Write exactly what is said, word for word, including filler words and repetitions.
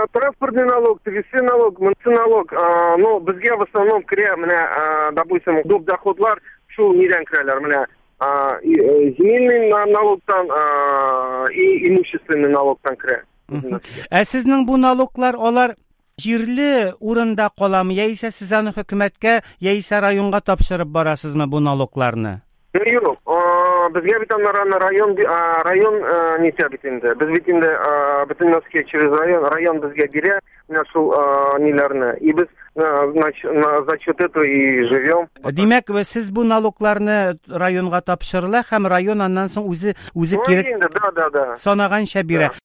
транспортный налог, тегиси налог, мынчы налог. Ну, бізге в основном кіре, міне, допустим, доп доходлар, шу неден кірелер, міне, земельный налогтан и имущественный налогтан кіре. Ә сезнең бу налоглар, алар җирле урында каламы, яисә сез аны хөкүмәткә, яисә районга тапшырып барасызмы бу налогларны? Юк, безгә бит аннары район район ничә бит инде. Без бит инде бөтен Москва через район, район безгә бирә менә шул ниләрне. И без за счет этого и живем. Димәк, сез бу налогларны районга тапшырыла һәм район аннан соң үзе үзе кирәк да, да, да. санаганча бирә.